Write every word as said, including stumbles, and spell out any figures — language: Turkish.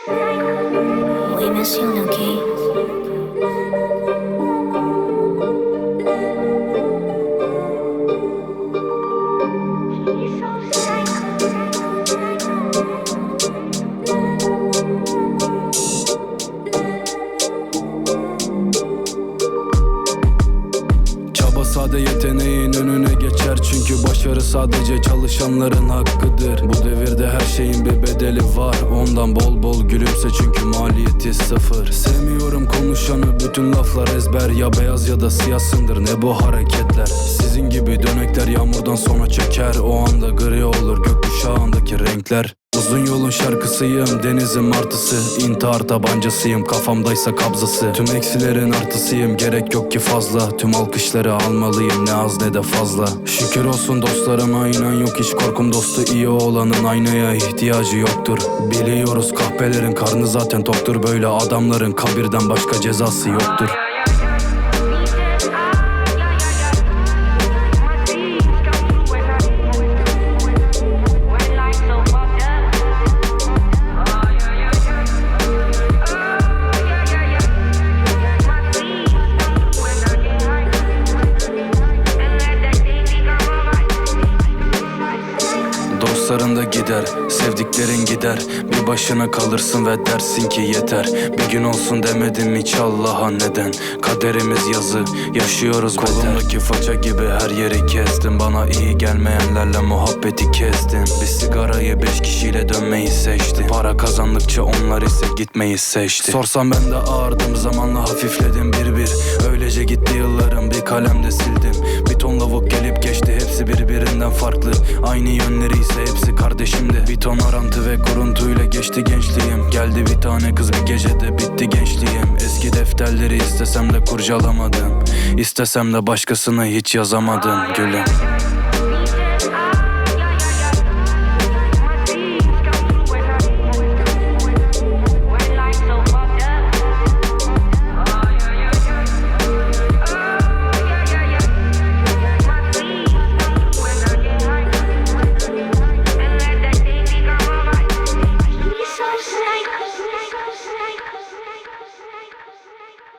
Oui, monsieur, on est ok. Çaba sade yeteneğin önüne geçer, çünkü başarı sadece çalışanların hakkıdır. Bu devirde her şeyin bir bedeli var, ondan bol bol gülümse çünkü maliyeti sıfır. Sevmiyorum konuşanı, bütün laflar ezber, ya beyaz ya da siyahsındır, ne bu hareketler. Sizin gibi dönekler yağmurdan sonra çeker, o anda gri olur gökkuşağındaki renkler. Uzun yolun şarkısıyım, denizin martısı, intihar tabancasıyım, kafamdaysa kabzası. Tüm eksilerin artısıyım, gerek yok ki fazla. Tüm alkışları almalıyım, ne az ne de fazla. Şükür olsun dostlarıma, inan yok hiç korkum. Dostu iyi olanın aynaya ihtiyacı yoktur. Biliyoruz kahpelerin karnı zaten toktur. Böyle adamların kabirden başka cezası yoktur. Dostların da gider, sevdiklerin gider. Bir başına kalırsın ve dersin ki yeter. Bir gün olsun demedim hiç Allah'a neden? Kaderimiz yazı, yaşıyoruz beter. Kolumdaki faça gibi her yeri kestim. Bana iyi gelmeyenlerle muhabbeti kestim. Bir sigarayı beş kişiyle dönmeyi seçtim. Para kazandıkça onlar ise gitmeyi seçti. Sorsam ben de ağırdım, zamanla hafifledim bir bir. Öylece gitti yıllarım, bir kalemde sildim. Bir ton lavuk gelip geçti, hepsi birbirinden farklı. Aynı yönleri ise hepsi kardeşimdi. Bir ton arantı ve kuruntuyla geçti gençliğim. Geldi bir tane kız, bir gecede bitti gençliğim. Eski defterleri istesem de kurcalamadım. İstesem de başkasını hiç yazamadım gülüm.